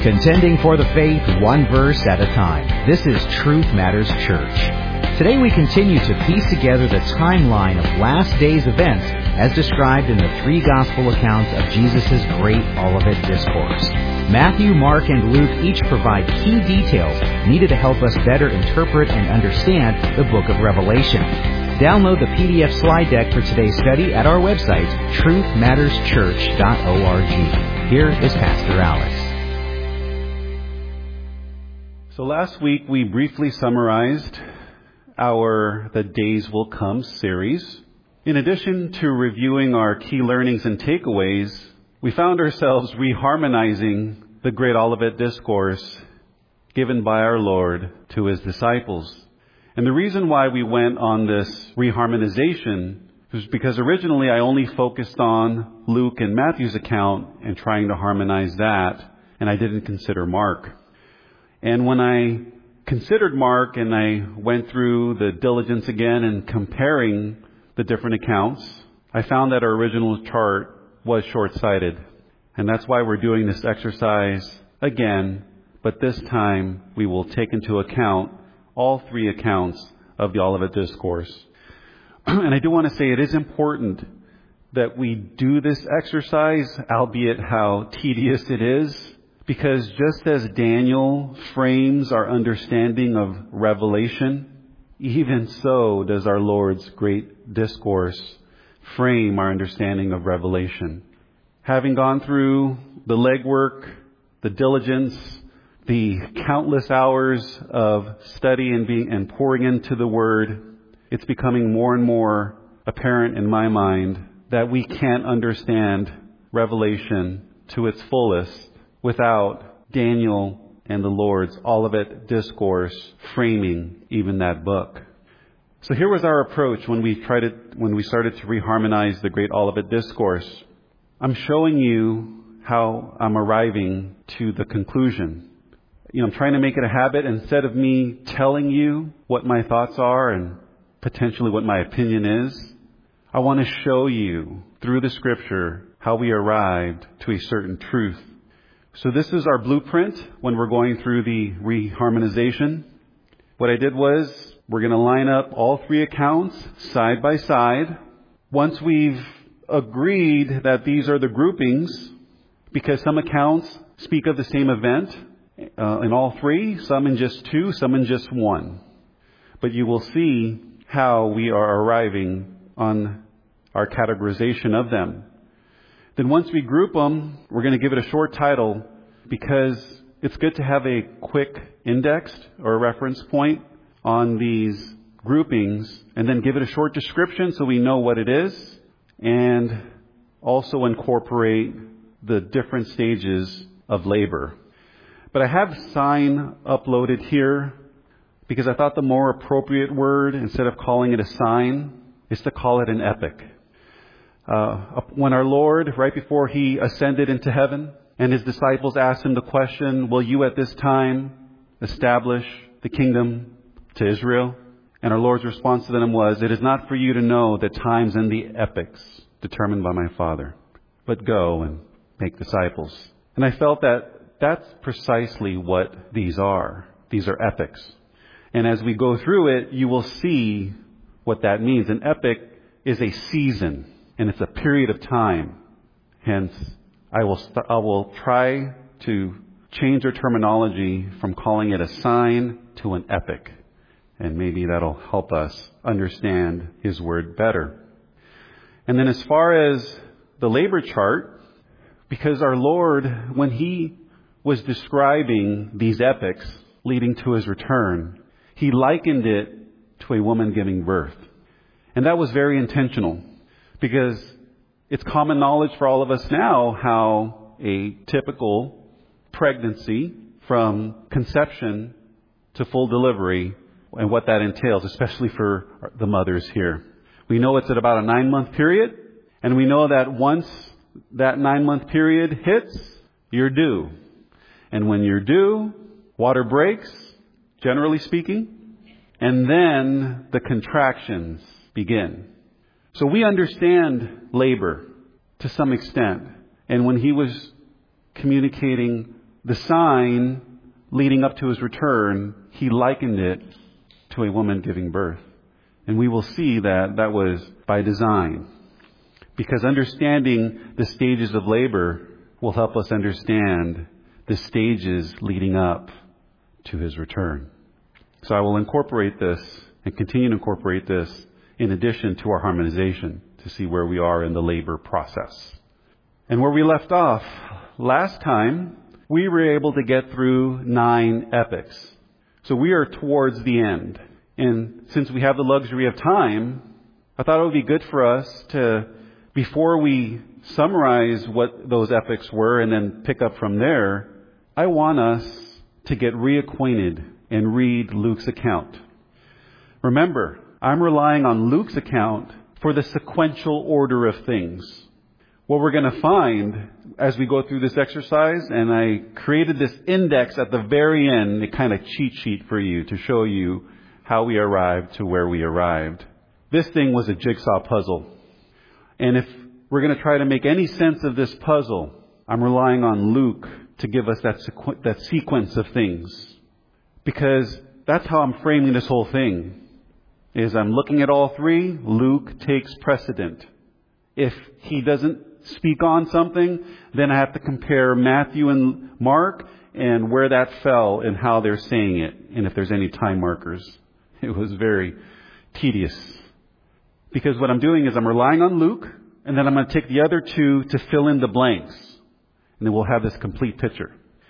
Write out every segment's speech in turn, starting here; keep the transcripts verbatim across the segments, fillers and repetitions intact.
Contending for the faith, one verse at a time. This is Truth Matters Church. Today we continue to piece together the timeline of last day's events as described in the three gospel accounts of Jesus' great Olivet Discourse. Matthew, Mark, and Luke each provide key details needed to help us better interpret and understand the book of Revelation. Download the P D F slide deck for today's study at our website, truth matters church dot org. Here is Pastor Alex. So last week we briefly summarized our The Days Will Come series. In addition to reviewing our key learnings and takeaways, we found ourselves reharmonizing the Great Olivet Discourse given by our Lord to His disciples. And the reason why we went on this reharmonization was because originally I only focused on Luke and Matthew's account and trying to harmonize that, and I didn't consider Mark. And when I considered Mark and I went through the diligence again and comparing the different accounts, I found that our original chart was short-sighted. And that's why we're doing this exercise again, but this time we will take into account all three accounts of the Olivet Discourse. And I do want to say it is important that we do this exercise, albeit how tedious it is, because just as Daniel frames our understanding of Revelation, even so does our Lord's great discourse frame our understanding of Revelation. Having gone through the legwork, the diligence, the countless hours of study and being and pouring into the Word, it's becoming more and more apparent in my mind that we can't understand Revelation to its fullest without Daniel and the Lord's Olivet Discourse framing even that book. So here was our approach when we tried it, when we started to reharmonize the Great Olivet Discourse. I'm showing you how I'm arriving to the conclusion. You know, I'm trying to make it a habit, instead of me telling you what my thoughts are and potentially what my opinion is, I want to show you through the Scripture how we arrived to a certain truth. So this is our blueprint when we're going through the reharmonization. What I did was, we're going to line up all three accounts side by side. Once we've agreed that these are the groupings, because some accounts speak of the same event uh, in all three, some in just two, some in just one. But you will see how we are arriving on our categorization of them. Then once we group them, we're going to give it a short title because it's good to have a quick index or a reference point on these groupings and then give it a short description so we know what it is, and also incorporate the different stages of labor. But I have sign uploaded here because I thought the more appropriate word, instead of calling it a sign, is to call it an epic. Uh, when our Lord, right before He ascended into heaven, and His disciples asked Him the question, will you at this time establish the kingdom to Israel? And our Lord's response to them was, it is not for you to know the times and the epochs determined by my Father, but go and make disciples. And I felt that that's precisely what these are. These are epochs. And as we go through it, you will see what that means. An epoch is a season. And it's a period of time. Hence, I will st- I will try to change our terminology from calling it a sign to an epic. And maybe that'll help us understand His Word better. And then as far as the labor chart, because our Lord, when He was describing these epochs leading to His return, He likened it to a woman giving birth. And that was very intentional. Because it's common knowledge for all of us now how a typical pregnancy from conception to full delivery and what that entails, especially for the mothers here. We know it's at about a nine-month period, and we know that once that nine-month period hits, you're due. And when you're due, water breaks, generally speaking, and then the contractions begin. So we understand labor to some extent. And when He was communicating The sign leading up to his return, he likened it to a woman giving birth. And we will see that that was by design. Because understanding the stages of labor will help us understand the stages leading up to his return. So I will incorporate this and continue to incorporate this in addition to our harmonization to see where we are in the labor process. And where we left off last time, we were able to get through nine epics. So we are towards the end. And since we have the luxury of time, I thought it would be good for us to, before we summarize what those epics were and then pick up from there, I want us to get reacquainted and read Luke's account. Remember, I'm relying on Luke's account for the sequential order of things. What we're going to find as we go through this exercise, and I created this index at the very end, a kind of cheat sheet for you to show you how we arrived to where we arrived. This thing was a jigsaw puzzle. And if we're going to try to make any sense of this puzzle, I'm relying on Luke to give us that, sequ- that sequence of things. Because that's how I'm framing this whole thing. Is I'm looking at all three, Luke takes precedent. If he doesn't speak on something, then I have to compare Matthew and Mark and where that fell and how they're saying it, and if there's any time markers. It was very tedious. Because what I'm doing is I'm relying on Luke, and then I'm going to take the other two to fill in the blanks. And then we'll have this complete picture.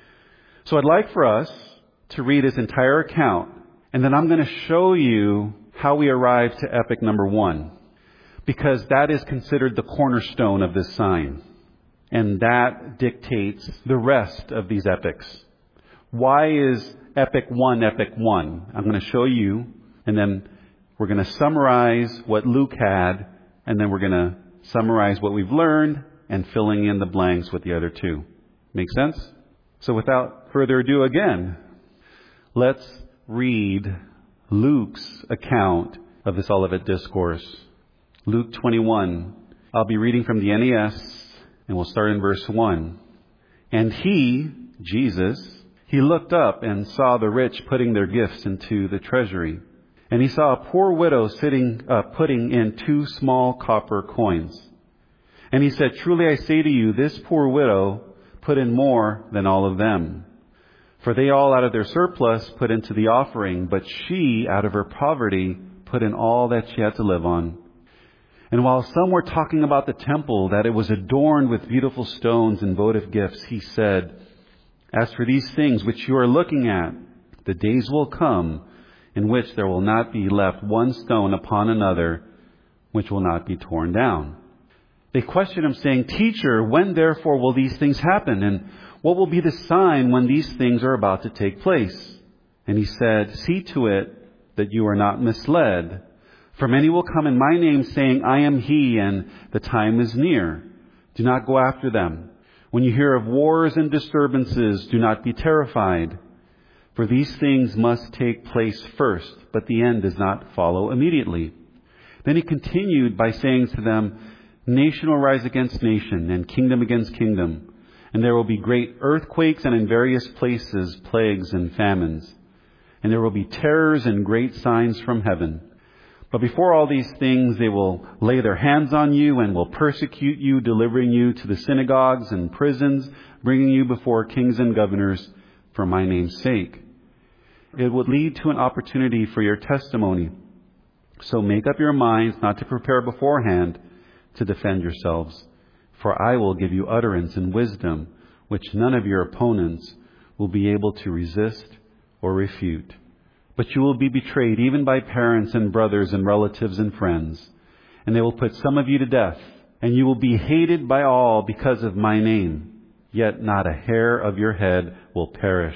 So I'd like for us to read his entire account, and then I'm going to show you how we arrived to epic number one. Because that is considered the cornerstone of this sign. And that dictates the rest of these epics. Why is epic one epic one? I'm going to show you, and then we're going to summarize what Luke had, and then we're going to summarize what we've learned and filling in the blanks with the other two. Make sense? So without further ado again, let's read Luke's account of this Olivet Discourse. Luke twenty-one. I'll be reading from the N A S, and we'll start in verse one. And he, Jesus, he looked up and saw the rich putting their gifts into the treasury. And he saw a poor widow sitting, uh, putting in two small copper coins. And he said, truly I say to you, this poor widow put in more than all of them. For they all out of their surplus put into the offering, but she, out of her poverty, put in all that she had to live on. And while some were talking about the temple, that it was adorned with beautiful stones and votive gifts, he said, as for these things which you are looking at, the days will come in which there will not be left one stone upon another, which will not be torn down. They questioned him, saying, Teacher, when therefore will these things happen? And what will be the sign when these things are about to take place? And he said, see to it that you are not misled. For many will come in my name, saying, I am he, and the time is near. Do not go after them. When you hear of wars and disturbances, do not be terrified. For these things must take place first, but the end does not follow immediately. Then he continued by saying to them, nation will rise against nation, and kingdom against kingdom. And there will be great earthquakes, and in various places plagues and famines. And there will be terrors and great signs from heaven. But before all these things, they will lay their hands on you and will persecute you, delivering you to the synagogues and prisons, bringing you before kings and governors for my name's sake. It would lead to an opportunity for your testimony. So make up your minds not to prepare beforehand to defend yourselves. For I will give you utterance and wisdom, which none of your opponents will be able to resist or refute. But you will be betrayed even by parents and brothers and relatives and friends. And they will put some of you to death. And you will be hated by all because of my name. Yet not a hair of your head will perish.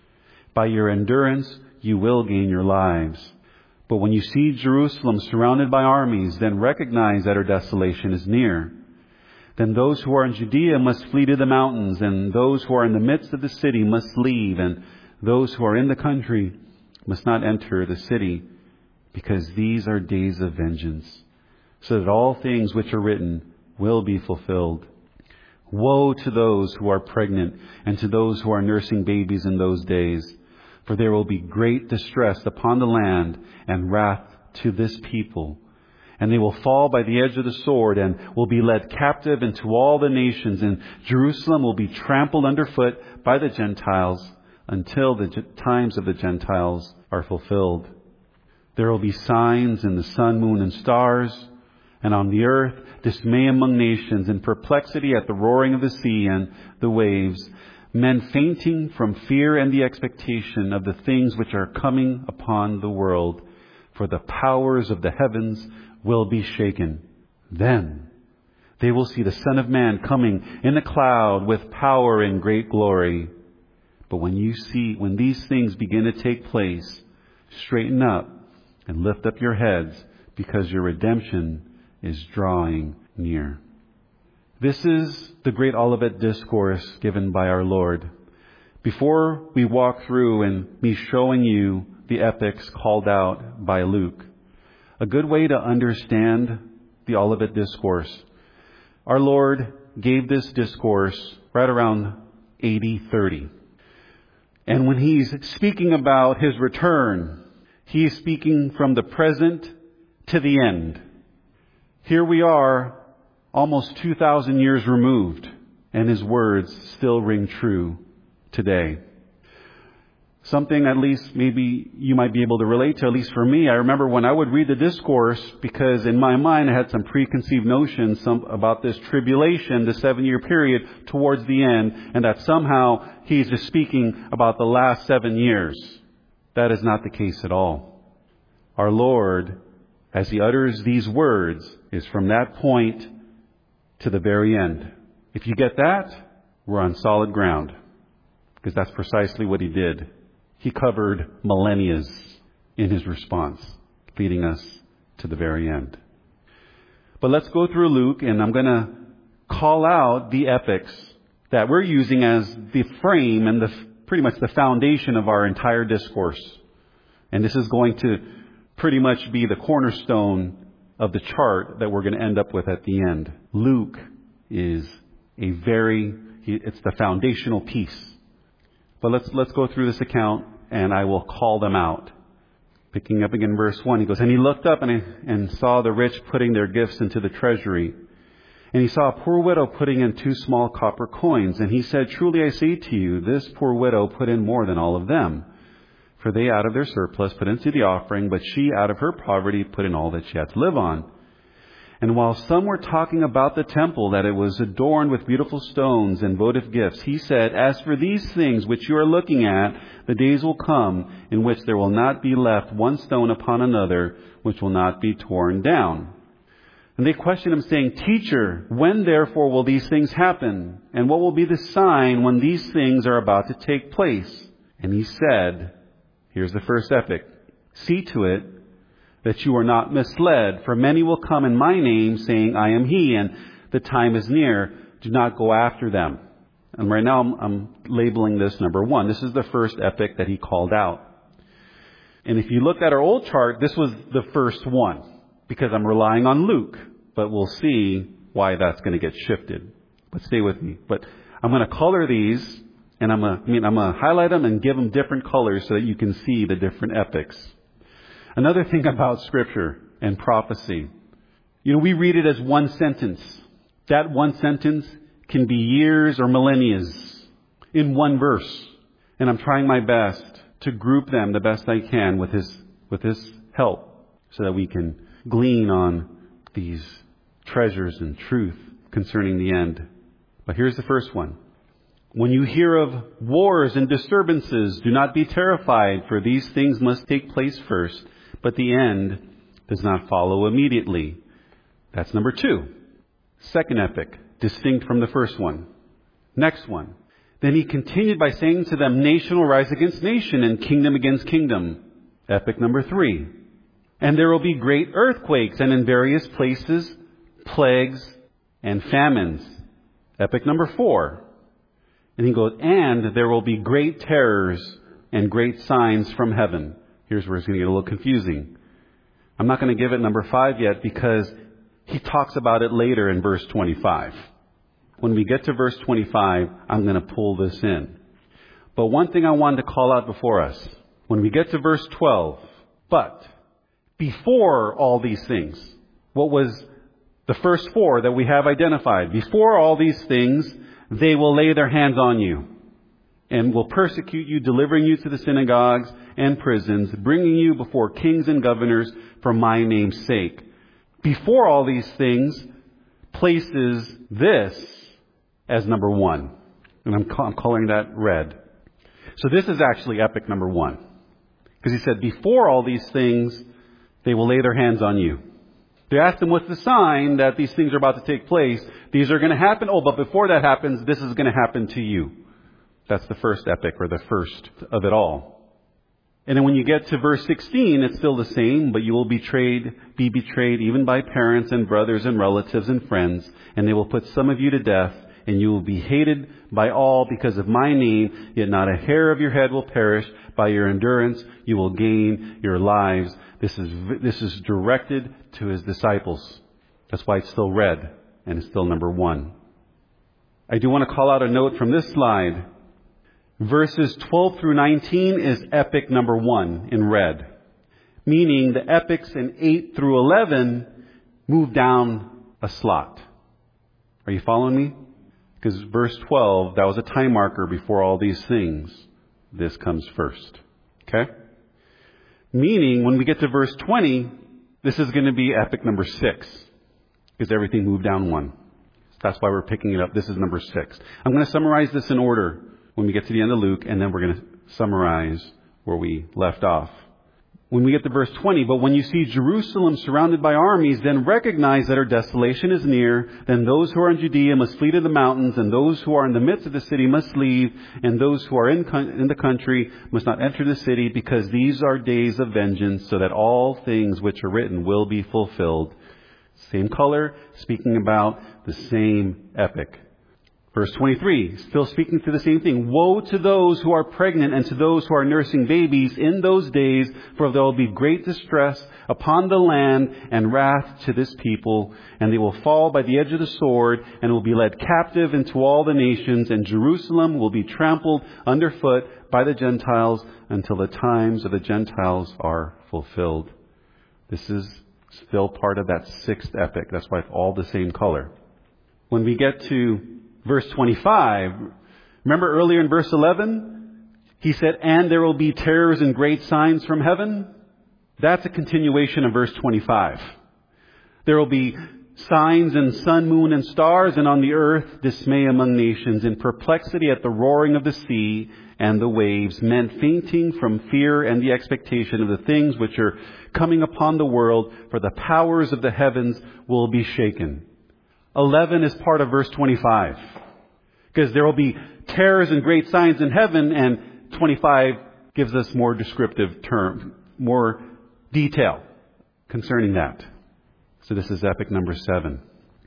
By your endurance you will gain your lives. But when you see Jerusalem surrounded by armies, then recognize that her desolation is near. Then those who are in Judea must flee to the mountains, and those who are in the midst of the city must leave, and those who are in the country must not enter the city, because these are days of vengeance, so that all things which are written will be fulfilled. Woe to those who are pregnant and to those who are nursing babies in those days, for there will be great distress upon the land and wrath to this people. And they will fall by the edge of the sword and will be led captive into all the nations, and Jerusalem will be trampled underfoot by the Gentiles until the times of the Gentiles are fulfilled. There will be signs in the sun, moon, and stars, and on the earth dismay among nations, and perplexity at the roaring of the sea and the waves, men fainting from fear and the expectation of the things which are coming upon the world, for the powers of the heavens will be shaken. Then they will see the Son of Man coming in a cloud with power and great glory. But when you see, when these things begin to take place, straighten up and lift up your heads, because your redemption is drawing near. This is the great Olivet Discourse given by our Lord. Before we walk through and me showing you the epics called out by Luke, a good way to understand the Olivet Discourse, our Lord gave this discourse right around A D thirty. And when He's speaking about His return, He is speaking from the present to the end. Here we are, almost two thousand years removed, and His words still ring true today. Something at least maybe you might be able to relate to, at least for me. I remember when I would read the discourse, because in my mind I had some preconceived notions some, about this tribulation, the seven-year period towards the end, and that somehow He's just speaking about the last seven years. That is not the case at all. Our Lord, as He utters these words, is from that point to the very end. If you get that, we're on solid ground, because that's precisely what He did. He covered millennia in His response, leading us to the very end. But let's go through Luke, and I'm going to call out the epics that we're using as the frame and the pretty much the foundation of our entire discourse. And this is going to pretty much be the cornerstone of the chart that we're going to end up with at the end. Luke is a very, it's the foundational piece. But let's let's go through this account, and I will call them out. Picking up again verse one, he goes, "And he looked up and, and saw the rich putting their gifts into the treasury. And he saw a poor widow putting in two small copper coins. And he said, 'Truly I say to you, this poor widow put in more than all of them. For they out of their surplus put into the offering, but she out of her poverty put in all that she had to live on.' And while some were talking about the temple, that it was adorned with beautiful stones and votive gifts, he said, 'As for these things which you are looking at, the days will come in which there will not be left one stone upon another, which will not be torn down.' And they questioned him, saying, 'Teacher, when therefore will these things happen? And what will be the sign when these things are about to take place?' And he said," here's the first epic, "See to it that you are not misled, for many will come in my name, saying, 'I am he,' and the time is near. Do not go after them." And right now I'm, I'm labeling this number one. This is the first epic that he called out. And if you look at our old chart, this was the first one, because I'm relying on Luke. But we'll see why that's going to get shifted. But stay with me. But I'm going to color these, and I'm going to, I mean, I'm going to highlight them and give them different colors so that you can see the different epics. Another thing about Scripture and prophecy, you know, we read it as one sentence. That one sentence can be years or millennia in one verse. And I'm trying my best to group them the best I can with his, with his help, so that we can glean on these treasures and truth concerning the end. But here's the first one. "When you hear of wars and disturbances, do not be terrified, for these things must take place first, but the end does not follow immediately." That's number two. Second epic, distinct from the first one. Next one. "Then he continued by saying to them, 'Nation will rise against nation, and kingdom against kingdom.' Epic number three. "And there will be great earthquakes, and in various places, plagues and famines." Epic number four. And he goes, "And there will be great terrors and great signs from heaven." Here's where it's going to get a little confusing. I'm not going to give it number five yet, because he talks about it later in verse twenty-five. When we get to verse twenty-five, I'm going to pull this in. But one thing I wanted to call out before us, when we get to verse twelve, but before all these things, what was the first four that we have identified? Before all these things, they will lay their hands on you and will persecute you, delivering you to the synagogues and prisons, bringing you before kings and governors for my name's sake. Before all these things places this as number one. And I'm, ca- I'm calling that red. So this is actually epic number one. Because he said, before all these things, they will lay their hands on you. They asked him, what's the sign that these things are about to take place? These are going to happen. Oh, but before that happens, this is going to happen to you. That's the first epic, or the first of it all. And then when you get to verse sixteen, it's still the same, but you will betrayed, be betrayed even by parents and brothers and relatives and friends, and they will put some of you to death, and you will be hated by all because of my name, yet not a hair of your head will perish. By your endurance, you will gain your lives. This is, this is directed to his disciples. That's why it's still red, and it's still number one. I do want to call out a note from this slide. Verses twelve through nineteen is epic number one in red. Meaning the epics in eight through eleven move down a slot. Are you following me? Because verse twelve, that was a time marker before all these things. This comes first. Okay? Meaning when we get to verse twenty, this is going to be epic number six. Because everything moved down one. That's why we're picking it up. This is number six. I'm going to summarize this in order when we get to the end of Luke, and then we're going to summarize where we left off. When we get to verse twenty, but when you see Jerusalem surrounded by armies, then recognize that her desolation is near. Then those who are in Judea must flee to the mountains, and those who are in the midst of the city must leave, and those who are in, in the country must not enter the city, because these are days of vengeance, so that all things which are written will be fulfilled. Same color, speaking about the same epic. Verse twenty-three, still speaking to the same thing. Woe to those who are pregnant and to those who are nursing babies in those days, for there will be great distress upon the land and wrath to this people, and they will fall by the edge of the sword and will be led captive into all the nations, and Jerusalem will be trampled underfoot by the Gentiles until the times of the Gentiles are fulfilled. This is still part of that sixth epic. That's why it's all the same color. When we get to verse twenty-five, remember earlier in verse eleven, he said, and there will be terrors and great signs from heaven. That's a continuation of verse twenty-five. There will be signs in sun, moon, and stars, and on the earth dismay among nations, in perplexity at the roaring of the sea and the waves, men fainting from fear and the expectation of the things which are coming upon the world, for the powers of the heavens will be shaken. eleven is part of verse twenty-five. Because there will be terrors and great signs in heaven, and twenty-five gives us more descriptive term, more detail concerning that. So this is epic number seven.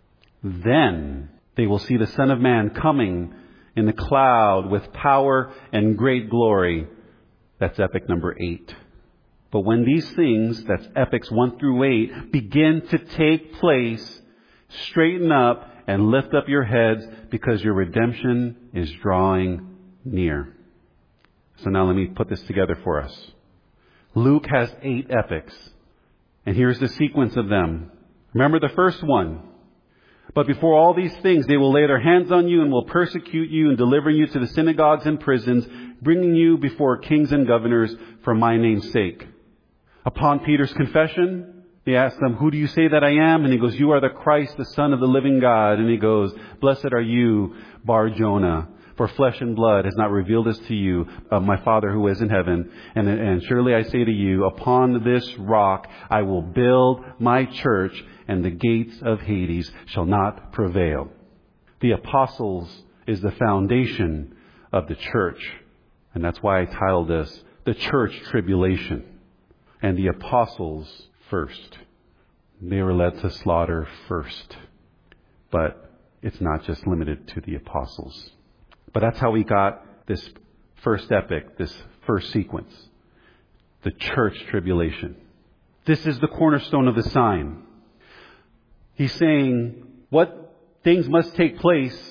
Then they will see the Son of Man coming in the cloud with power and great glory. That's epic number eight. But when these things, that's epics one through eight, begin to take place, straighten up and lift up your heads, because your redemption is drawing near. So now let me put this together for us. Luke has eight epics. And here's the sequence of them. Remember the first one. But before all these things, they will lay their hands on you and will persecute you and deliver you to the synagogues and prisons, bringing you before kings and governors for my name's sake. Upon Peter's confession, he asked them, who do you say that I am? And he goes, you are the Christ, the Son of the living God. And he goes, blessed are you, Bar Jonah, for flesh and blood has not revealed this to you, uh, my Father who is in heaven. And, and surely I say to you, upon this rock I will build my church, and the gates of Hades shall not prevail. The apostles is the foundation of the church. And that's why I titled this, The Church Tribulation. And the apostles first. They were led to slaughter first. But it's not just limited to the apostles. But that's how we got this first epic, this first sequence. The church tribulation. This is the cornerstone of the sign. He's saying what things must take place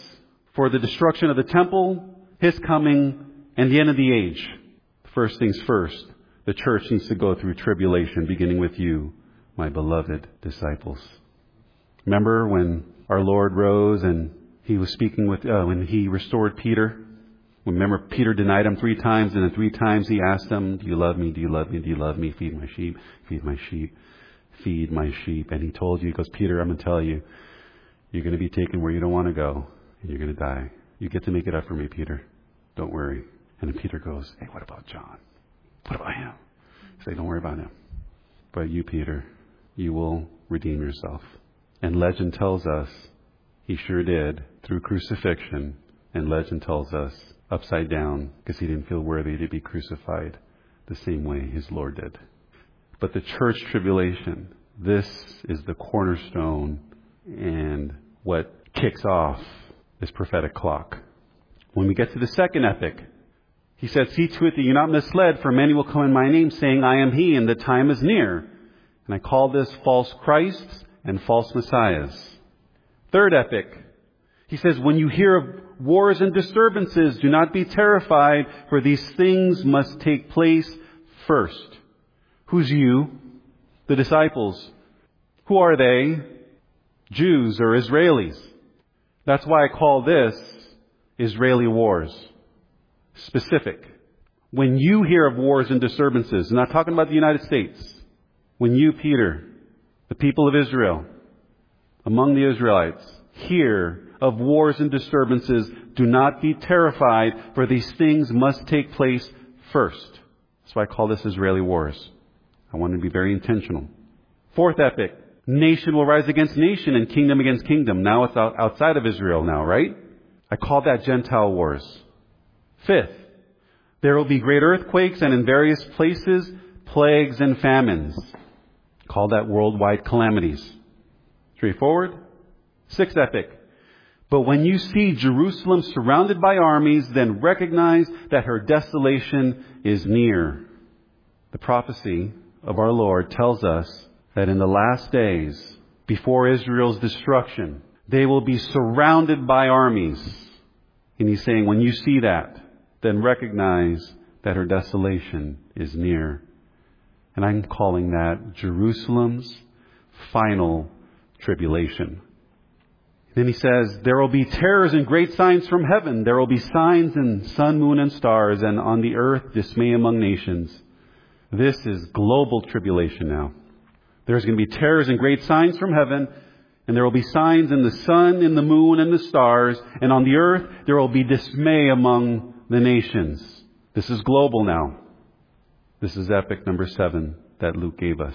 for the destruction of the temple, His coming, and the end of the age. First things first, the church needs to go through tribulation, beginning with you, my beloved disciples. Remember when our Lord rose and He was speaking with, uh, when He restored Peter? Remember, Peter denied Him three times, and then three times He asked Him, do you love me? Do you love me? Do you love me? Feed my sheep. Feed my sheep. Feed my sheep. And He told you, He goes, Peter, I'm going to tell you, you're going to be taken where you don't want to go, and you're going to die. You get to make it up for me, Peter. Don't worry. And then Peter goes, hey, what about John? What about him? Say, don't worry about him. But you, Peter, you will redeem yourself. And legend tells us He sure did through crucifixion. And legend tells us upside down because He didn't feel worthy to be crucified the same way His Lord did. But the church tribulation, this is the cornerstone and what kicks off this prophetic clock. When we get to the second epic, He said, see to it that you're not misled, for many will come in my name, saying, I am He, and the time is near. And I call this false Christs and false messiahs. Third epic, He says, when you hear of wars and disturbances, do not be terrified, for these things must take place first. Who's you? The disciples. Who are they? Jews or Israelis. That's why I call this Israeli wars. Specific. When you hear of wars and disturbances, I'm not talking about the United States. When you, Peter, the people of Israel, among the Israelites, hear of wars and disturbances, do not be terrified, for these things must take place first. That's why I call this Israeli wars. I want to be very intentional. Fourth epic, nation will rise against nation and kingdom against kingdom. Now it's out, outside of Israel now, right? I call that Gentile wars. Fifth, there will be great earthquakes and in various places, plagues and famines. Call that worldwide calamities. Straightforward. Sixth epic. But when you see Jerusalem surrounded by armies, then recognize that her desolation is near. The prophecy of our Lord tells us that in the last days, before Israel's destruction, they will be surrounded by armies. And He's saying, when you see that, then recognize that her desolation is near. And I'm calling that Jerusalem's final tribulation. Then He says, there will be terrors and great signs from heaven. There will be signs in sun, moon, and stars, and on the earth dismay among nations. This is global tribulation now. There's going to be terrors and great signs from heaven, and there will be signs in the sun, in the moon, and the stars, and on the earth there will be dismay among the nations. This is global now. This is epic number seven that Luke gave us.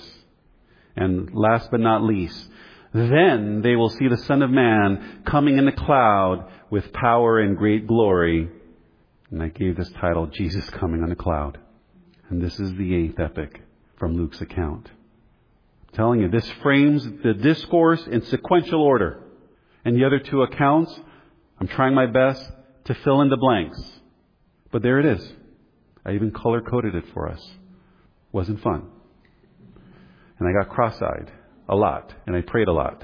And last but not least, then they will see the Son of Man coming in a cloud with power and great glory. And I gave this title, Jesus Coming on a Cloud. And this is the eighth epic from Luke's account. I'm telling you, this frames the discourse in sequential order. And the other two accounts, I'm trying my best to fill in the blanks. But there it is. I even color-coded it for us. Wasn't fun. And I got cross-eyed a lot. And I prayed a lot.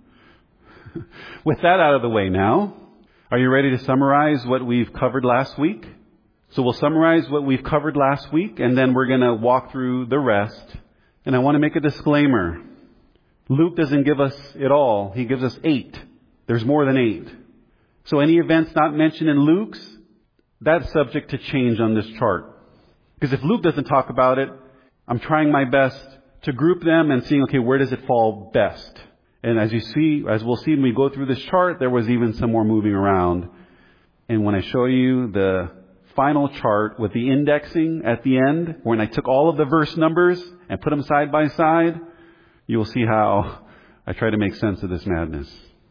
With that out of the way now, are you ready to summarize what we've covered last week? So we'll summarize what we've covered last week, and then we're going to walk through the rest. And I want to make a disclaimer. Luke doesn't give us it all. He gives us eight. There's more than eight. So any events not mentioned in Luke's, that's subject to change on this chart. Because if Luke doesn't talk about it, I'm trying my best to group them and seeing, okay, where does it fall best? And as you see, as we'll see when we go through this chart, there was even some more moving around. And when I show you the final chart with the indexing at the end, when I took all of the verse numbers and put them side by side, you will see how I try to make sense of this madness.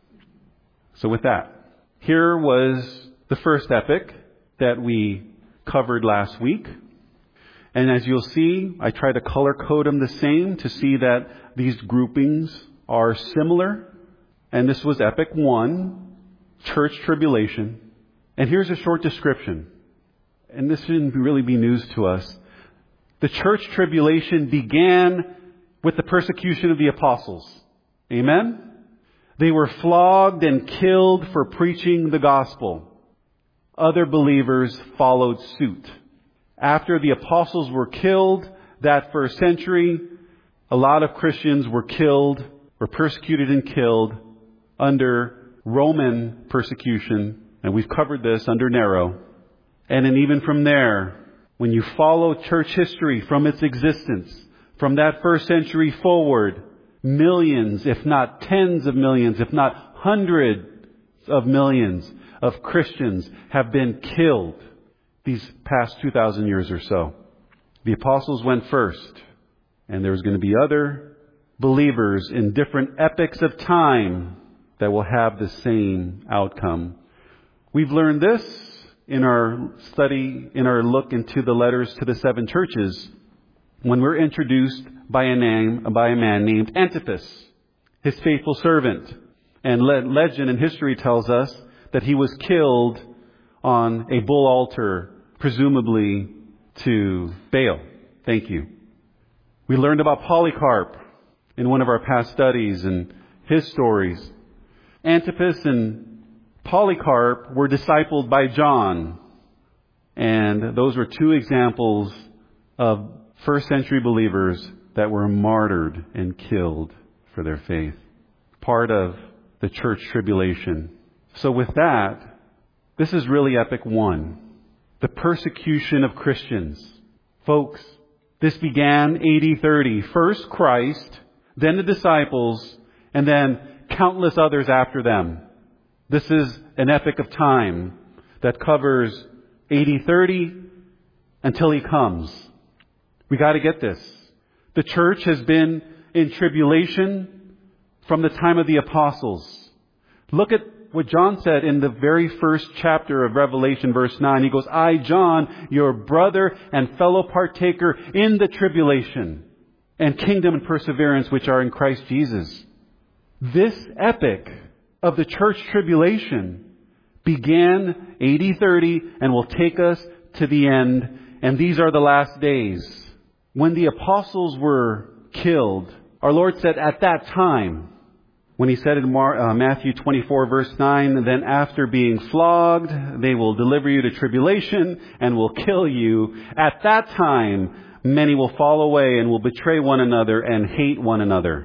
So with that, here was the first epic that we covered last week. And as you'll see, I try to color code them the same to see that these groupings are similar. And this was epic one, church tribulation. And here's a short description. And this shouldn't really be news to us. The church tribulation began with the persecution of the apostles. Amen? They were flogged and killed for preaching the gospel. Other believers followed suit. After the apostles were killed that first century, a lot of Christians were killed, were persecuted and killed under Roman persecution. And we've covered this under Nero. And then even from there, when you follow church history from its existence, from that first century forward, millions, if not tens of millions, if not hundreds of millions of Christians have been killed these past two thousand years or so. The apostles went first, and there's going to be other believers in different epochs of time that will have the same outcome. We've learned this in our study, in our look into the letters to the seven churches, when we're introduced by a name, by a man named Antipas, his faithful servant. And le- legend and history tells us that he was killed on a bull altar, presumably to Baal. Thank you. We learned about Polycarp in one of our past studies and his stories. Antipas and Polycarp were discipled by John. And those were two examples of first century believers that were martyred and killed for their faith. Part of the church tribulation. So with that, this is really epic one. The persecution of Christians. Folks, this began A D thirty. First Christ, then the disciples, and then countless others after them. This is an epic of time that covers A D thirty until He comes. We got to get this. The church has been in tribulation from the time of the apostles. Look at what John said in the very first chapter of Revelation, verse nine. He goes, I, John, your brother and fellow partaker in the tribulation and kingdom and perseverance which are in Christ Jesus. This epic of the church tribulation began A D thirty and will take us to the end. And these are the last days. When the apostles were killed, our Lord said at that time, when He said in Mar- uh, Matthew twenty-four verse nine, then after being flogged, they will deliver you to tribulation and will kill you. At that time, many will fall away and will betray one another and hate one another.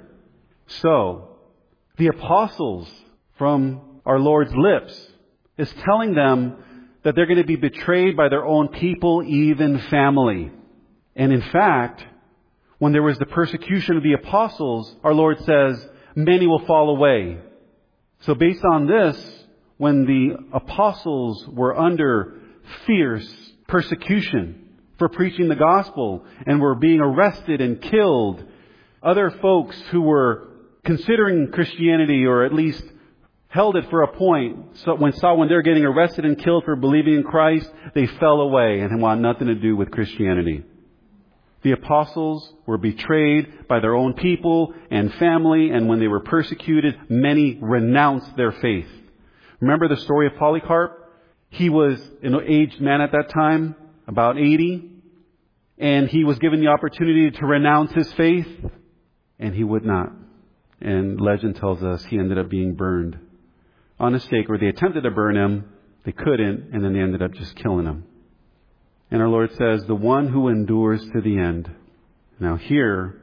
So, the apostles from our Lord's lips is telling them that they're going to be betrayed by their own people, even family. And in fact, when there was the persecution of the apostles, our Lord says, many will fall away. So based on this, when the apostles were under fierce persecution for preaching the gospel and were being arrested and killed, other folks who were considering Christianity, or at least held it for a point, so when saw when they're getting arrested and killed for believing in Christ, they fell away and want nothing to do with Christianity. The apostles were betrayed by their own people and family, and when they were persecuted, many renounced their faith. Remember the story of Polycarp? He was an aged man at that time, about eighty, and he was given the opportunity to renounce his faith, and he would not. And legend tells us he ended up being burned on a stake, or they attempted to burn him, they couldn't, and then they ended up just killing him. And our Lord says, the one who endures to the end. Now here,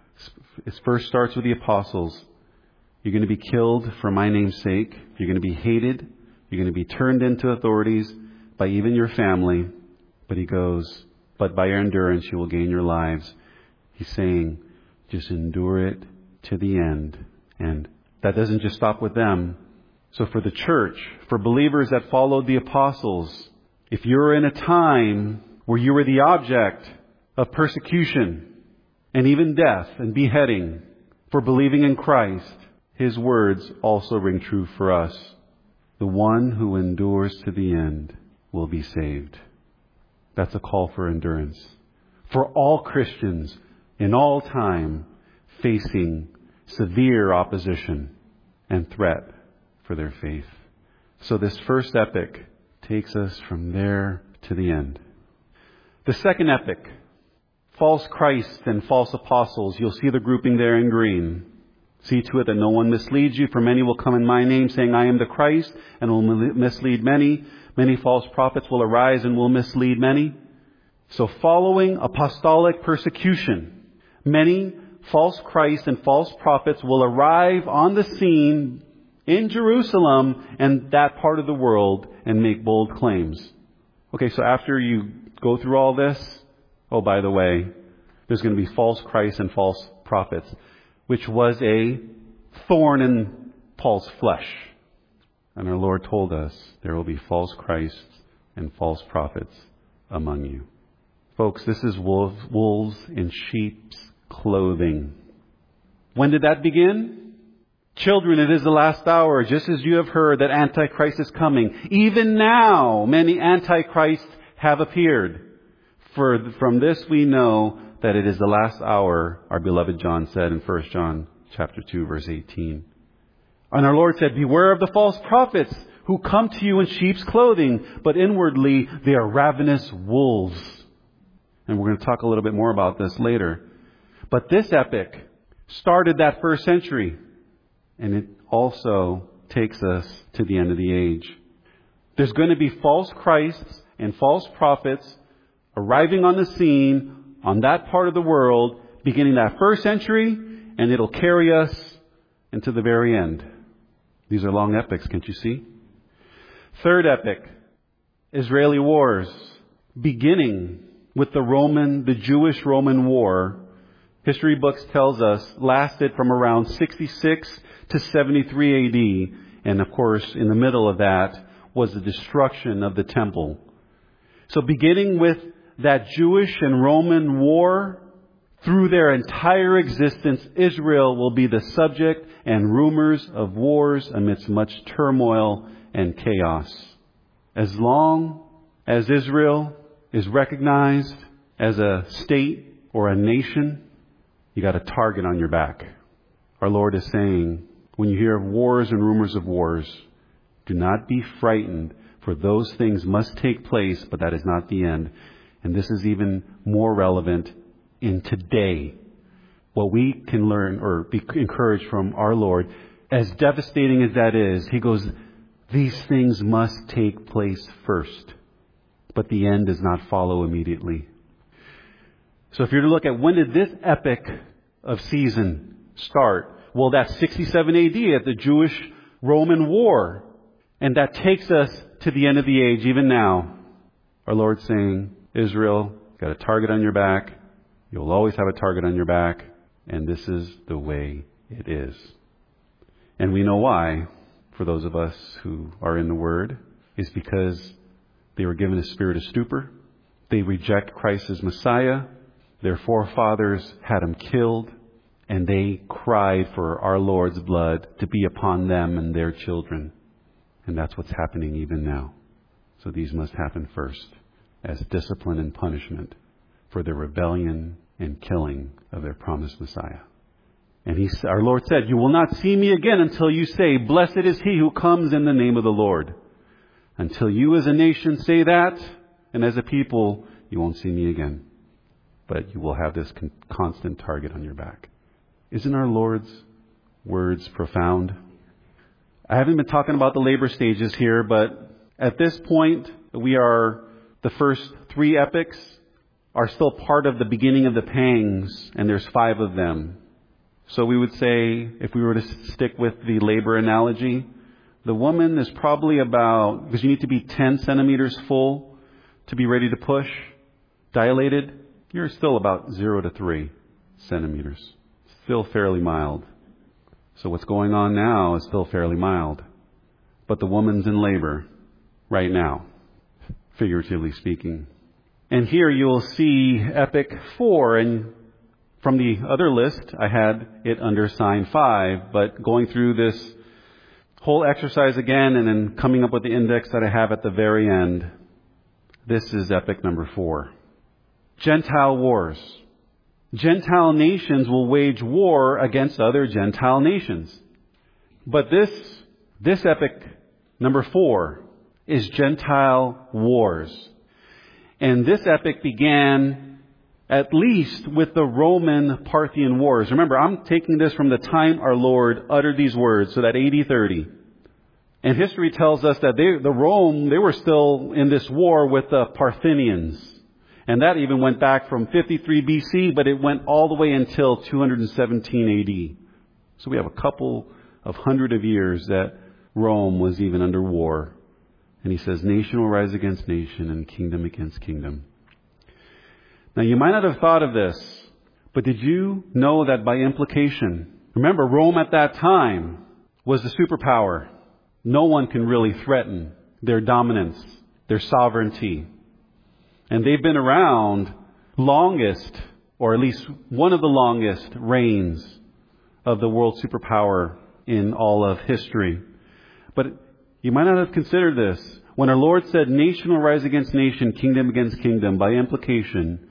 it first starts with the apostles. You're going to be killed for my name's sake. You're going to be hated. You're going to be turned into authorities by even your family. But He goes, but by your endurance you will gain your lives. He's saying, just endure it to the end. And that doesn't just stop with them. So for the church, for believers that followed the apostles, if you're in a time where you were the object of persecution and even death and beheading for believing in Christ, His words also ring true for us. The one who endures to the end will be saved. That's a call for endurance. For all Christians in all time facing severe opposition and threat for their faith. So this first epic takes us from there to the end. The second epic, false Christ and false apostles. You'll see the grouping there in green. See to it that no one misleads you, for many will come in my name, saying, I am the Christ, and will mislead many. Many false prophets will arise and will mislead many. So following apostolic persecution, many false Christs and false prophets will arrive on the scene in Jerusalem and that part of the world and make bold claims. Okay, so after you go through all this, oh, by the way, there's going to be false Christs and false prophets, which was a thorn in Paul's flesh. And our Lord told us there will be false Christs and false prophets among you. Folks, this is wolves, wolves in sheep's clothing. When did that begin? Children, it is the last hour, just as you have heard that Antichrist is coming. Even now, many Antichrists have appeared. For from this we know that it is the last hour, our beloved John said in First John chapter two, verse eighteen. And our Lord said, beware of the false prophets who come to you in sheep's clothing, but inwardly they are ravenous wolves. And we're going to talk a little bit more about this later. But this epic started that first century, and it also takes us to the end of the age. There's going to be false Christs and false prophets arriving on the scene on that part of the world, beginning that first century, and it'll carry us into the very end. These are long epics, can't you see? Third epic, Israeli wars, beginning with the Roman, the Jewish-Roman War. History books tells us lasted from around sixty-six to seventy-three A D, and of course, in the middle of that was the destruction of the temple. So beginning with that Jewish and Roman war, through their entire existence, Israel will be the subject and rumors of wars amidst much turmoil and chaos. As long as Israel is recognized as a state or a nation, you got a target on your back. Our Lord is saying, when you hear of wars and rumors of wars, do not be frightened, for those things must take place, but that is not the end. And this is even more relevant in today. What we can learn or be encouraged from our Lord, as devastating as that is, He goes, these things must take place first, but the end does not follow immediately. So if you're to look at when did this epic of season start? Well, that's sixty-seven A D at the Jewish-Roman War. And that takes us to the end of the age, even now. Our Lord's saying, Israel, got a target on your back. You'll always have a target on your back. And this is the way it is. And we know why, for those of us who are in the Word, is because they were given a spirit of stupor. They reject Christ as Messiah. Their forefathers had Him killed. And they cried for our Lord's blood to be upon them and their children. And that's what's happening even now. So these must happen first as discipline and punishment for the rebellion and killing of their promised Messiah. And he, our Lord said, you will not see me again until you say, blessed is he who comes in the name of the Lord. Until you as a nation say that, and as a people, you won't see me again. But you will have this con- constant target on your back. Isn't our Lord's words profound? I haven't been talking about the labor stages here, but at this point, we are, the first three epics are still part of the beginning of the pangs, and there's five of them. So we would say, if we were to stick with the labor analogy, the woman is probably about, because you need to be ten centimeters full to be ready to push, dilated, you're still about zero to three centimeters. Still fairly mild. So what's going on now is still fairly mild. But the woman's in labor right now, figuratively speaking. And here you'll see epic four, and from the other list, I had it under sign five, but going through this whole exercise again and then coming up with the index that I have at the very end, this is epic number four. Gentile wars. Gentile nations will wage war against other Gentile nations. But this, this epic number four is Gentile wars. And this epic began at least with the Roman Parthian wars. Remember, I'm taking this from the time our Lord uttered these words, so that A D thirty. And history tells us that they, the Rome, they were still in this war with the Parthians. And that even went back from fifty-three B C, but it went all the way until two hundred seventeen A D. So we have a couple of hundred of years that Rome was even under war. And he says, nation will rise against nation and kingdom against kingdom. Now you might not have thought of this, but did you know that by implication, remember Rome at that time was the superpower. No one can really threaten their dominance, their sovereignty. And they've been around longest, or at least one of the longest reigns of the world superpower in all of history. But you might not have considered this. When our Lord said, nation will rise against nation, kingdom against kingdom, by implication,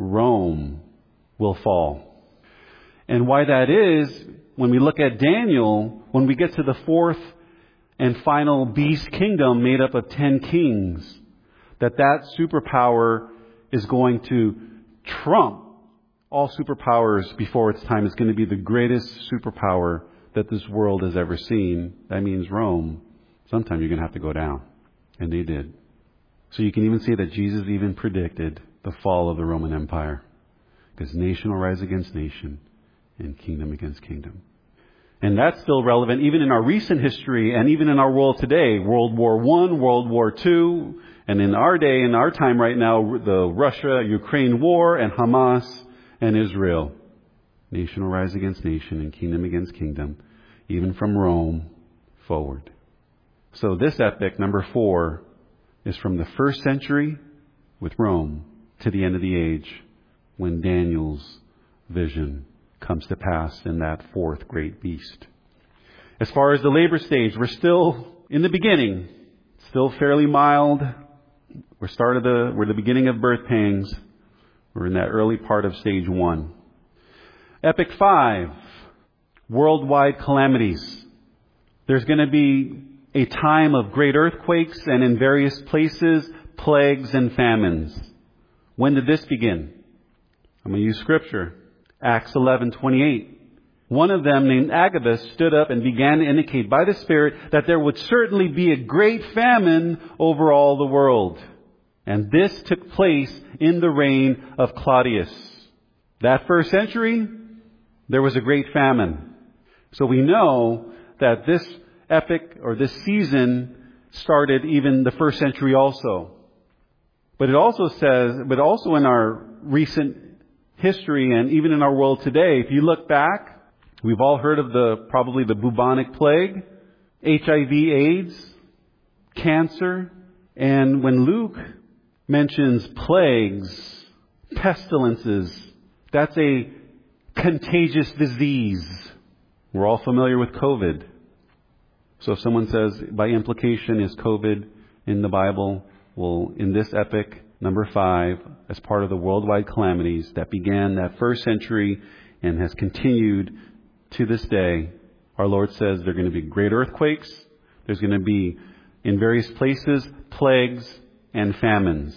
Rome will fall. And why that is, when we look at Daniel, when we get to the fourth and final beast kingdom made up of ten kings, that that superpower is going to trump all superpowers before its time. It's going to be the greatest superpower that this world has ever seen. That means Rome. Sometime you're going to have to go down. And they did. So you can even see that Jesus even predicted the fall of the Roman Empire. Because nation will rise against nation and kingdom against kingdom. And that's still relevant even in our recent history and even in our world today. World War One, World War Two, and in our day, in our time right now, the Russia-Ukraine war and Hamas and Israel. Nation will rise against nation and kingdom against kingdom, even from Rome forward. So this epic, number four, is from the first century with Rome to the end of the age, when Daniel's vision comes to pass in that fourth great beast. As far as the labor stage, we're still in the beginning, still fairly mild. We're started the we're the beginning of birth pangs. We're in that early part of stage one. Epic five, worldwide calamities. There's going to be a time of great earthquakes and in various places, plagues and famines. When did this begin? I'm going to use scripture. Acts eleven twenty-eight. One of them, named Agabus, stood up and began to indicate by the Spirit that there would certainly be a great famine over all the world. And this took place in the reign of Claudius. That first century, there was a great famine. So we know that this epic or this season started even the first century also. But it also says, but also in our recent history and even in our world today, if you look back, we've all heard of the probably the bubonic plague, H I V AIDS, cancer, and when Luke mentions plagues, pestilences, that's a contagious disease. We're all familiar with COVID. So if someone says, by implication, is COVID in the Bible? Well, in this epic, number five, as part of the worldwide calamities that began that first century and has continued to this day, our Lord says there are going to be great earthquakes. There's going to be, in various places, plagues and famines.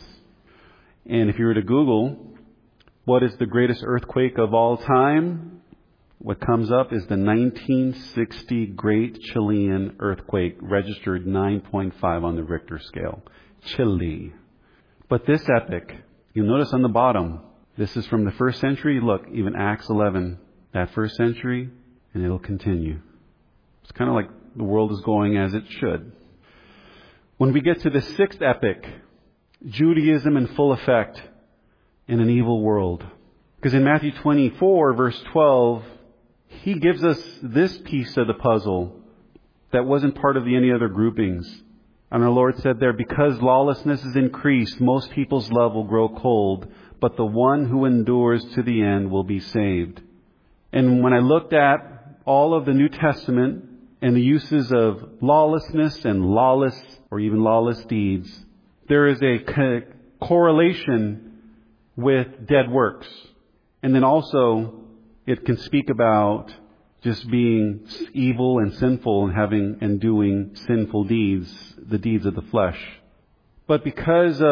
And if you were to Google, what is the greatest earthquake of all time? What comes up is the nineteen sixty Great Chilean Earthquake, registered nine point five on the Richter scale. Chile. But this epic, you'll notice on the bottom, this is from the first century. Look, even Acts eleven, that first century, and it'll continue. It's kind of like the world is going as it should. When we get to the sixth epic, Judaism in full effect in an evil world. Because in Matthew twenty-four, verse twelve, he gives us this piece of the puzzle that wasn't part of the any other groupings. And our Lord said there, because lawlessness is increased, most people's love will grow cold, but the one who endures to the end will be saved. And when I looked at all of the New Testament and the uses of lawlessness and lawless or even lawless deeds, there is a co- correlation with dead works. And then also it can speak about just being evil and sinful and having and doing sinful deeds, the deeds of the flesh. But because of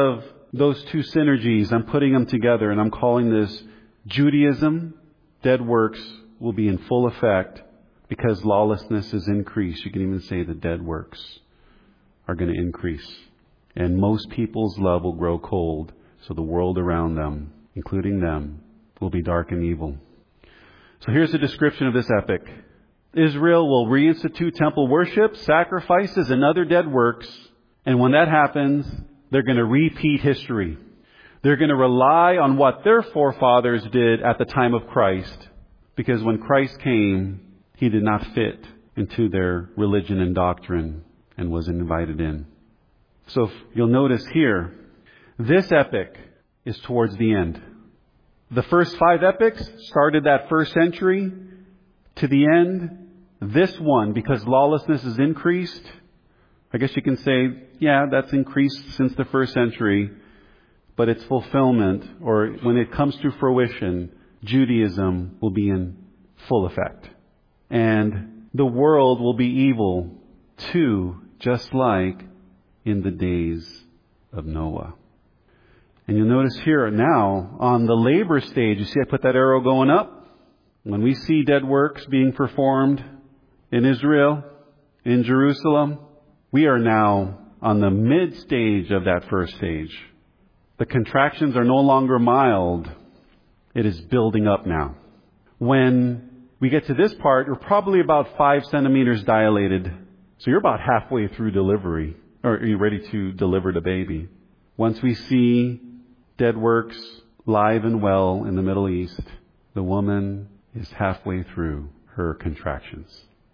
those two synergies, I'm putting them together, and I'm calling this Judaism. Dead works will be in full effect because lawlessness is increased. You can even say the dead works are going to increase. And most people's love will grow cold, so the world around them, including them, will be dark and evil. So here's a description of this epic. Israel will reinstitute temple worship, sacrifices, and other dead works. And when that happens, they're going to repeat history. They're going to rely on what their forefathers did at the time of Christ. Because when Christ came, He did not fit into their religion and doctrine and was invited in. So if you'll notice here, this epic is towards the end. The first five epics started that first century to the end. This one, because lawlessness is increased, I guess you can say, yeah, that's increased since the first century, but its fulfillment, or when it comes to fruition, Judaism will be in full effect. And the world will be evil too, just like in the days of Noah. And you'll notice here now, on the labor stage, you see I put that arrow going up? When we see dead works being performed in Israel, in Jerusalem, we are now on the mid stage of that first stage. The contractions are no longer mild. It is building up now. When we get to this part, you're probably about five centimeters dilated. So you're about halfway through delivery, or are you ready to deliver the baby? Once we see dead works live and well in the Middle East, the woman is halfway through her contractions.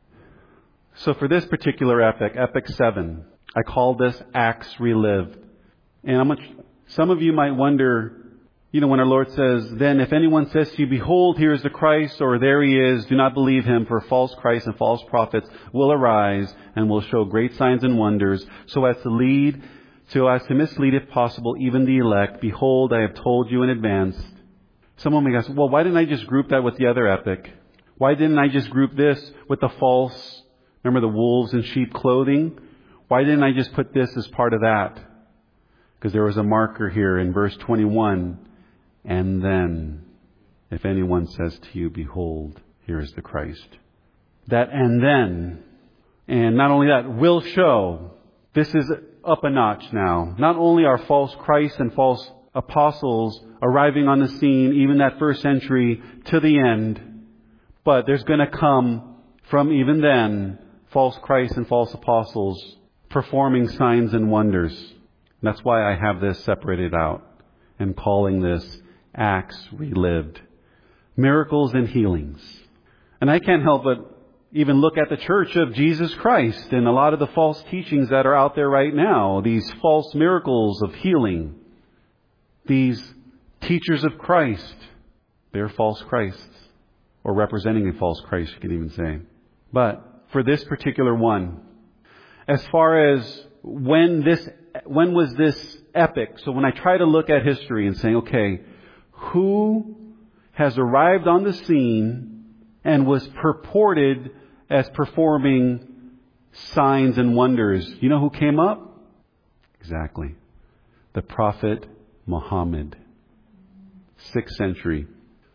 So for this particular epic, Epic seven, I call this Acts Relived. And I'm much, some of you might wonder, you know, when our Lord says, then if anyone says to you, behold, here is the Christ, or there He is, do not believe him, for false Christs and false prophets will arise and will show great signs and wonders, so as to lead, so as to mislead, if possible, even the elect. Behold, I have told you in advance. Someone may ask, well, why didn't I just group that with the other epic? Why didn't I just group this with the false, remember the wolves in sheep clothing? Why didn't I just put this as part of that? Because there was a marker here in verse twenty-one. And then, if anyone says to you, behold, here is the Christ. That and then, and not only that, will show. This is up a notch now. Not only are false Christs and false apostles arriving on the scene, even that first century to the end, but there's going to come from even then false Christs and false apostles performing signs and wonders. And that's why I have this separated out and calling this Acts Relived. Miracles and healings. And I can't help but even look at the church of Jesus Christ and a lot of the false teachings that are out there right now. These false miracles of healing. These teachers of Christ. They're false Christs. Or representing a false Christ, you can even say. But for this particular one, as far as when this, when was this epic? So when I try to look at history and say, okay, who has arrived on the scene and was purported as performing signs and wonders? You know who came up? Exactly. The prophet Muhammad. Sixth century.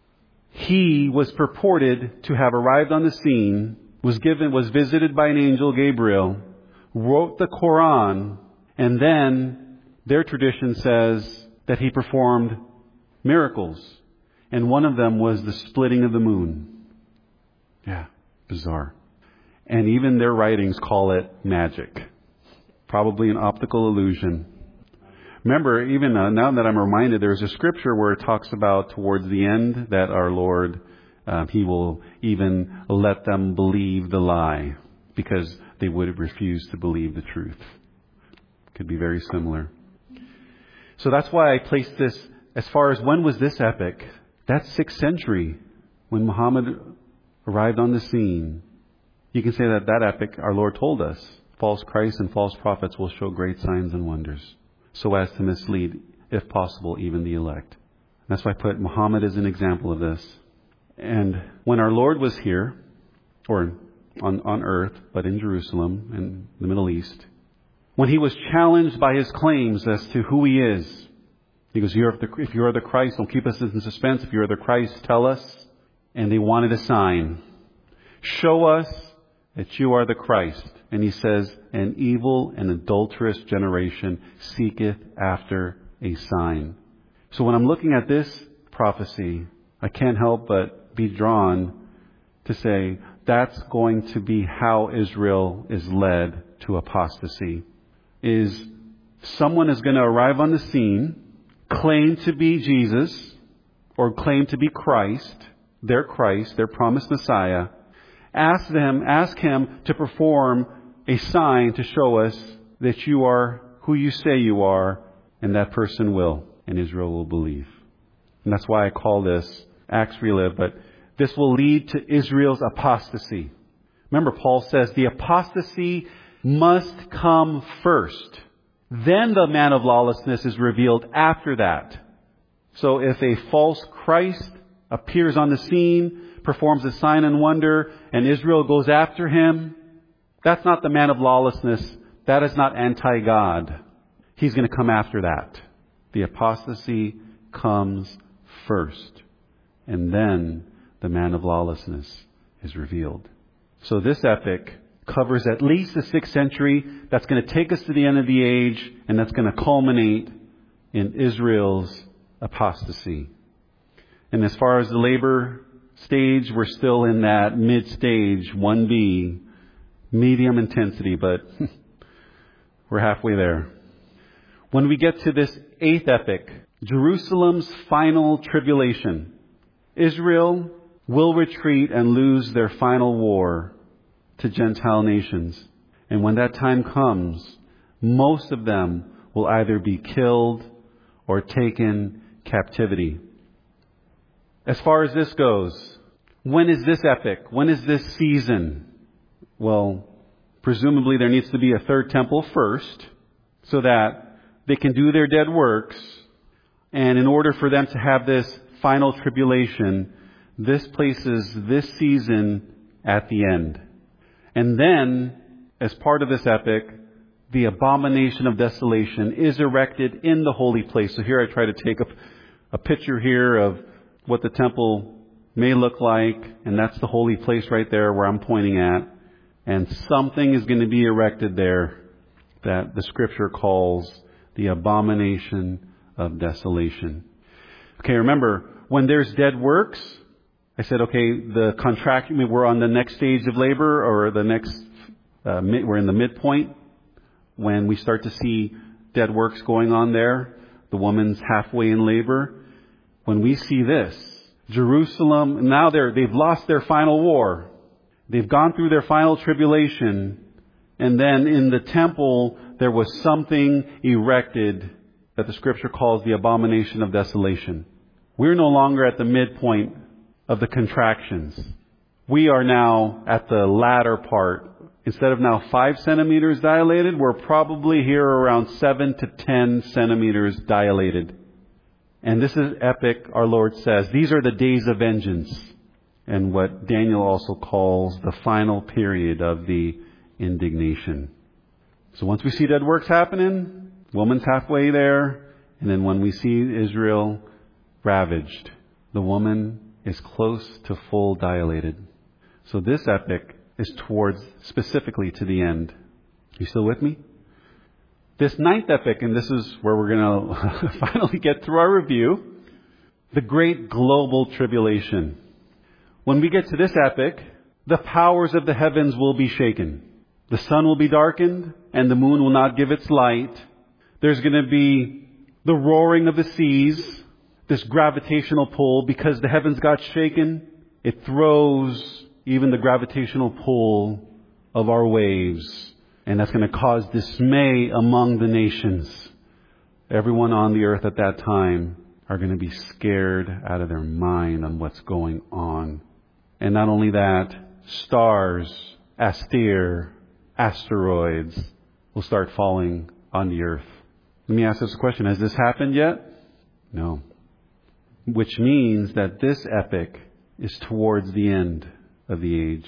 He was purported to have arrived on the scene, was given, was visited by an angel, Gabriel, wrote the Quran, and then their tradition says that he performed miracles. And one of them was the splitting of the moon. Yeah, bizarre. And even their writings call it magic. Probably an optical illusion. Remember, even uh, now that I'm reminded, there's a scripture where it talks about towards the end that our Lord, uh, He will even let them believe the lie because they would refuse to believe the truth. Could be very similar. So that's why I placed this, as far as when was this epic? That's sixth century, when Muhammad arrived on the scene. You can say that that epic, our Lord told us, false Christs and false prophets will show great signs and wonders, so as to mislead, if possible, even the elect. That's why I put Muhammad as an example of this. And when our Lord was here, or on, on earth, but in Jerusalem, in the Middle East, when He was challenged by His claims as to who He is, He goes, you're the, if you are the Christ, don't keep us in suspense. If you are the Christ, tell us. And they wanted a sign. Show us that you are the Christ. And he says, an evil and adulterous generation seeketh after a sign. So when I'm looking at this prophecy, I can't help but be drawn to say that's going to be how Israel is led to apostasy. Is someone is going to arrive on the scene, claim to be Jesus or claim to be Christ, their Christ, their promised Messiah, ask them, ask him to perform a sign to show us that you are who you say you are, and that person will, and Israel will believe. And that's why I call this Acts Relive, but this will lead to Israel's apostasy. Remember, Paul says the apostasy must come first. Then the man of lawlessness is revealed after that. So if a false Christ appears on the scene, performs a sign and wonder, and Israel goes after him, that's not the man of lawlessness. That is not anti-God. He's going to come after that. The apostasy comes first. And then the man of lawlessness is revealed. So this epic covers at least the sixth century. That's going to take us to the end of the age, and that's going to culminate in Israel's apostasy. And as far as the labor stage, we're still in that mid-stage, one B, medium intensity, but we're halfway there. When we get to this eighth epic, Jerusalem's final tribulation, Israel will retreat and lose their final war to Gentile nations. And when that time comes, most of them will either be killed or taken captivity. As far as this goes, when is this epic? When is this season? Well, presumably there needs to be a third temple first so that they can do their dead works. And in order for them to have this final tribulation, this places this season at the end. And then, as part of this epic, the abomination of desolation is erected in the holy place. So here I try to take a, a picture here of what the temple may look like, and that's the holy place right there where I'm pointing at. And something is going to be erected there that the Scripture calls the abomination of desolation. Okay, remember, when there's dead works, I said, okay, the contract, we're on the next stage of labor, or the next, uh, mid, we're in the midpoint when we start to see dead works going on there. The woman's halfway in labor. When we see this, Jerusalem, now they're, they've lost their final war. They've gone through their final tribulation. And then in the temple, there was something erected that the Scripture calls the abomination of desolation. We're no longer at the midpoint of the contractions. We are now at the latter part. Instead of now five centimeters dilated, we're probably here around seven to ten centimeters dilated. And this is epic, our Lord says. These are the days of vengeance. And what Daniel also calls the final period of the indignation. So once we see dead works happening, woman's halfway there. And then when we see Israel ravaged, the woman is close to full dilated. So this epic is towards specifically to the end. You still with me? This ninth epic, and this is where we're going to finally get through our review, the great global tribulation. When we get to this epic, the powers of the heavens will be shaken. The sun will be darkened, and the moon will not give its light. There's going to be the roaring of the seas, this gravitational pull, because the heavens got shaken. It throws even the gravitational pull of our waves. And that's going to cause dismay among the nations. Everyone on the earth at that time are going to be scared out of their mind on what's going on. And not only that, stars, aster, asteroids will start falling on the earth. Let me ask this question. Has this happened yet? No. Which means that this epic is towards the end of the age.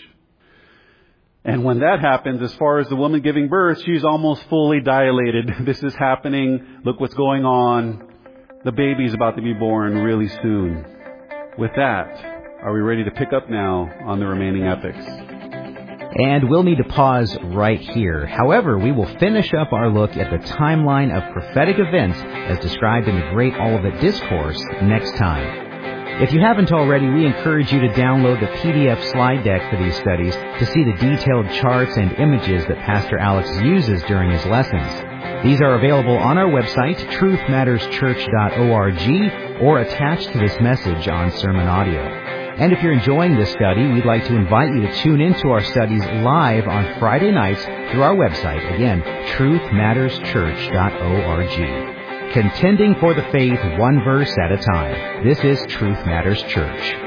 And when that happens, as far as the woman giving birth, she's almost fully dilated. This is happening. Look what's going on. The baby's about to be born really soon. With that, are we ready to pick up now on the remaining epics? And we'll need to pause right here. However, we will finish up our look at the timeline of prophetic events as described in the Great Olivet Discourse next time. If you haven't already, we encourage you to download the P D F slide deck for these studies to see the detailed charts and images that Pastor Alex uses during his lessons. These are available on our website, truth matters church dot org, or attached to this message on sermon audio. And if you're enjoying this study, we'd like to invite you to tune into our studies live on Friday nights through our website, again, truth matters church dot org. Contending for the faith one verse at a time. This is Truth Matters Church.